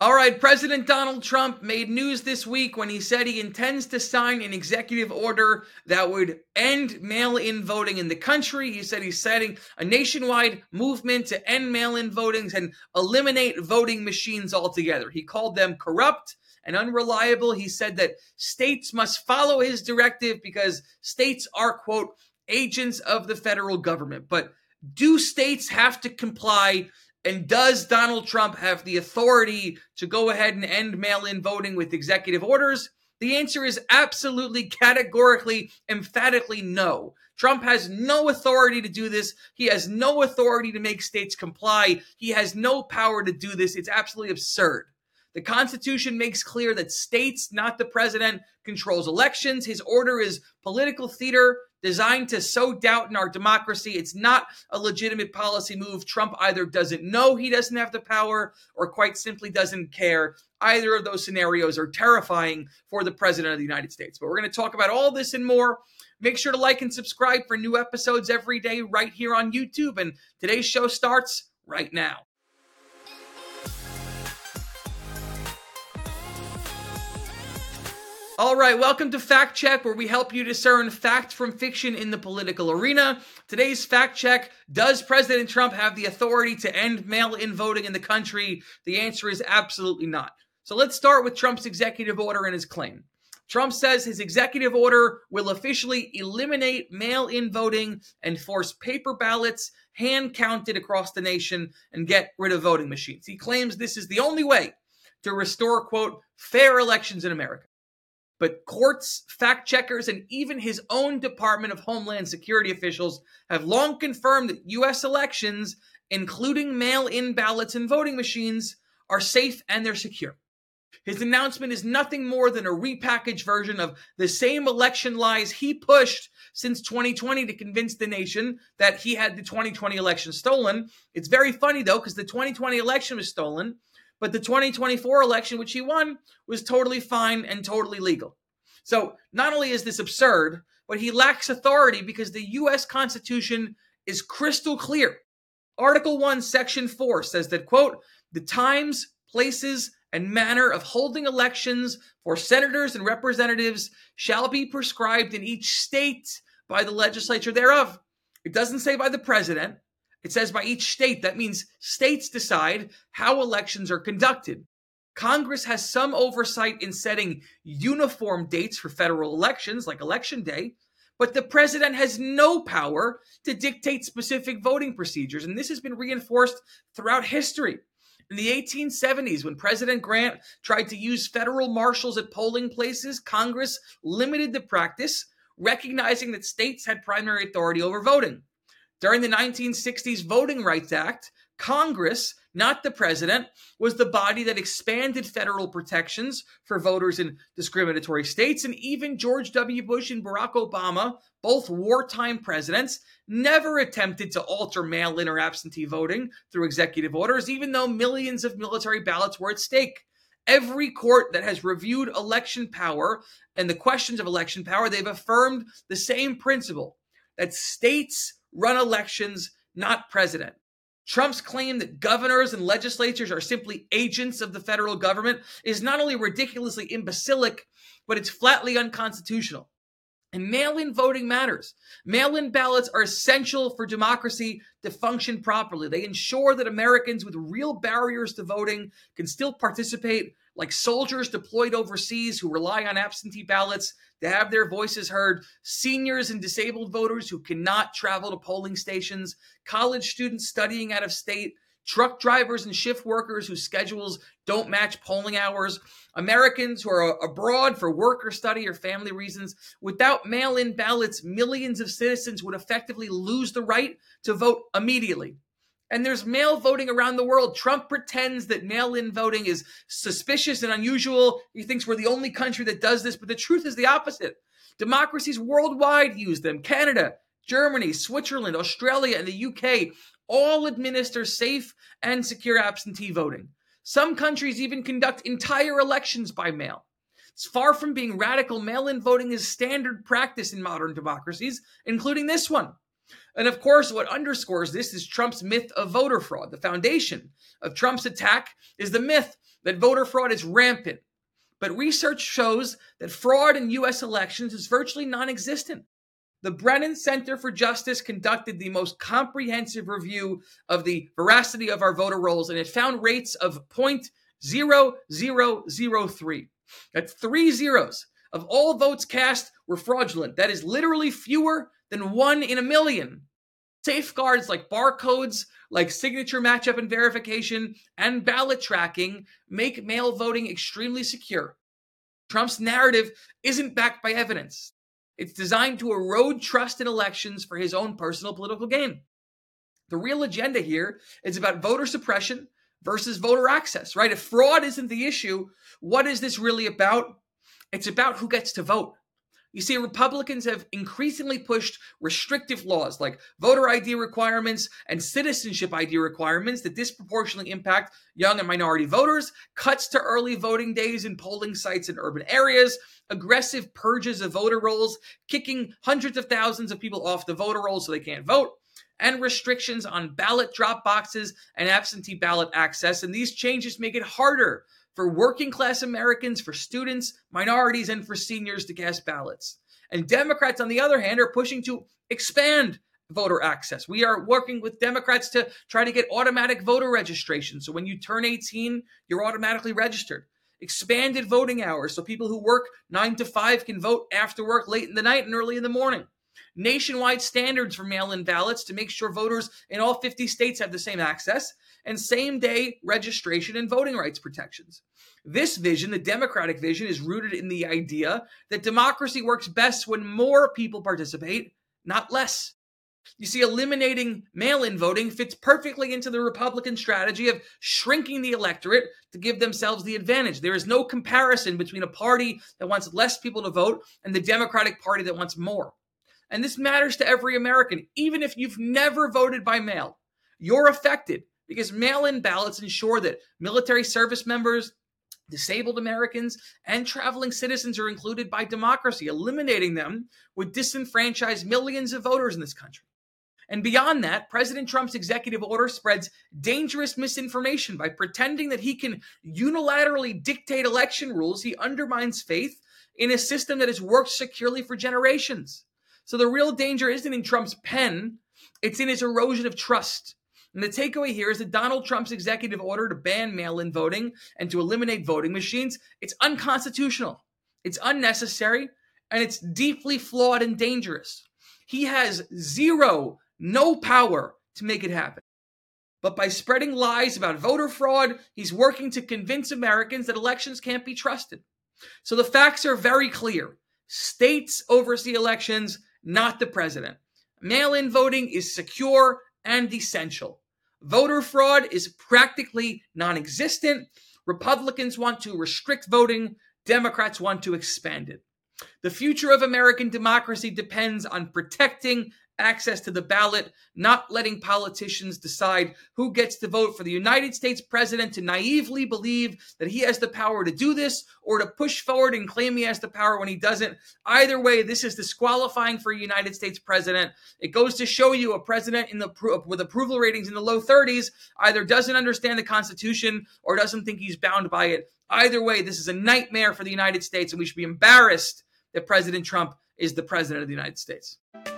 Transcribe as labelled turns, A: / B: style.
A: All right, President Donald Trump made news this week when he said he intends to sign an executive order that would end mail-in voting in the country. He said he's setting a nationwide movement to end mail-in voting and eliminate voting machines altogether. He called them corrupt and unreliable. He said that states must follow his directive because states are, quote, agents of the federal government. But do states have to comply? And does Donald Trump have the authority to go ahead and end mail-in voting with executive orders? The answer is absolutely, categorically, emphatically no. Trump has no authority to do this. He has no authority to make states comply. He has no power to do this. It's absolutely absurd. The Constitution makes clear that states, not the president, controls elections. His order is political theater designed to sow doubt in our democracy. It's not a legitimate policy move. Trump either doesn't know he doesn't have the power or quite simply doesn't care. Either of those scenarios are terrifying for the president of the United States. But we're going to talk about all this and more. Make sure to like and subscribe for new episodes every day right here on YouTube. And today's show starts right now. All right, welcome to Fact Check, where we help you discern fact from fiction in the political arena. Today's Fact Check: does President Trump have the authority to end mail-in voting in the country? The answer is absolutely not. So let's start with Trump's executive order and his claim. Trump says his executive order will officially eliminate mail-in voting and force paper ballots hand-counted across the nation and get rid of voting machines. He claims this is the only way to restore, quote, fair elections in America. But courts, fact checkers, and even his own Department of Homeland Security officials have long confirmed that U.S. elections, including mail-in ballots and voting machines, are safe and they're secure. His announcement is nothing more than a repackaged version of the same election lies he pushed since 2020 to convince the nation that he had the 2020 election stolen. It's very funny, though, because the 2020 election was stolen, but the 2024 election, which he won, was totally fine and totally legal. So not only is this absurd, but he lacks authority because the U.S. Constitution is crystal clear. Article 1, Section 4 says that, quote, the times, places, and manner of holding elections for senators and representatives shall be prescribed in each state by the legislature thereof. It doesn't say by the president. It says by each state. That means states decide how elections are conducted. Congress has some oversight in setting uniform dates for federal elections, like Election Day, but the president has no power to dictate specific voting procedures, and this has been reinforced throughout history. In the 1870s, when President Grant tried to use federal marshals at polling places, Congress limited the practice, recognizing that states had primary authority over voting. During the 1960s Voting Rights Act, Congress, not the president, was the body that expanded federal protections for voters in discriminatory states. And even George W. Bush and Barack Obama, both wartime presidents, never attempted to alter mail-in or absentee voting through executive orders, even though millions of military ballots were at stake. Every court that has reviewed election power and the questions of election power, they've affirmed the same principle, that states run elections, not president. Trump's claim that governors and legislatures are simply agents of the federal government is not only ridiculously imbecilic, but it's flatly unconstitutional. And mail-in voting matters. Mail-in ballots are essential for democracy to function properly. They ensure that Americans with real barriers to voting can still participate, like soldiers deployed overseas who rely on absentee ballots to have their voices heard, seniors and disabled voters who cannot travel to polling stations, college students studying out of state, truck drivers and shift workers whose schedules don't match polling hours, Americans who are abroad for work or study or family reasons. Without mail-in ballots, millions of citizens would effectively lose the right to vote immediately. And there's mail voting around the world. Trump pretends that mail-in voting is suspicious and unusual. He thinks we're the only country that does this, but the truth is the opposite. Democracies worldwide use them. Canada, Germany, Switzerland, Australia, and the UK all administer safe and secure absentee voting. Some countries even conduct entire elections by mail. It's far from being radical. Mail-in voting is standard practice in modern democracies, including this one. And of course, what underscores this is Trump's myth of voter fraud. The foundation of Trump's attack is the myth that voter fraud is rampant. But research shows that fraud in U.S. elections is virtually non-existent. The Brennan Center for Justice conducted the most comprehensive review of the veracity of our voter rolls, and it found rates of 0.0003. That's 3 zeros of all votes cast were fraudulent. That is literally fewer than 1 in a million. Safeguards like barcodes, like signature matchup and verification, and ballot tracking make mail voting extremely secure. Trump's narrative isn't backed by evidence. It's designed to erode trust in elections for his own personal political gain. The real agenda here is about voter suppression versus voter access, right? If fraud isn't the issue, what is this really about? It's about who gets to vote. You see, Republicans have increasingly pushed restrictive laws like voter ID requirements and citizenship ID requirements that disproportionately impact young and minority voters, cuts to early voting days in polling sites in urban areas, aggressive purges of voter rolls, kicking hundreds of thousands of people off the voter rolls so they can't vote, and restrictions on ballot drop boxes and absentee ballot access. And these changes make it harder for working class Americans, for students, minorities, and for seniors to cast ballots. And Democrats, on the other hand, are pushing to expand voter access. We are working with Democrats to try to get automatic voter registration. So when you turn 18, you're automatically registered. Expanded voting hours so people who work 9 to 5 can vote after work late in the night and early in the morning. Nationwide standards for mail-in ballots to make sure voters in all 50 states have the same access, and same-day registration and voting rights protections. This vision, the Democratic vision, is rooted in the idea that democracy works best when more people participate, not less. You see, eliminating mail-in voting fits perfectly into the Republican strategy of shrinking the electorate to give themselves the advantage. There is no comparison between a party that wants less people to vote and the Democratic Party that wants more. And this matters to every American. Even if you've never voted by mail, you're affected because mail-in ballots ensure that military service members, disabled Americans, and traveling citizens are included by democracy. Eliminating them would disenfranchise millions of voters in this country. And beyond that, President Trump's executive order spreads dangerous misinformation by pretending that he can unilaterally dictate election rules. He undermines faith in a system that has worked securely for generations. So the real danger isn't in Trump's pen, it's in his erosion of trust. And the takeaway here is that Donald Trump's executive order to ban mail-in voting and to eliminate voting machines, it's unconstitutional, it's unnecessary, and it's deeply flawed and dangerous. He has no power to make it happen. But by spreading lies about voter fraud, he's working to convince Americans that elections can't be trusted. So the facts are very clear. States oversee elections, not the president. Mail-in voting is secure and essential. Voter fraud is practically non-existent. Republicans want to restrict voting. Democrats want to expand it. The future of American democracy depends on protecting access to the ballot, not letting politicians decide who gets to vote for the United States president to naively believe that he has the power to do this or to push forward and claim he has the power when he doesn't. Either way, this is disqualifying for a United States president. It goes to show you a president with approval ratings in the low 30s either doesn't understand the Constitution or doesn't think he's bound by it. Either way, this is a nightmare for the United States, and we should be embarrassed that President Trump is the president of the United States.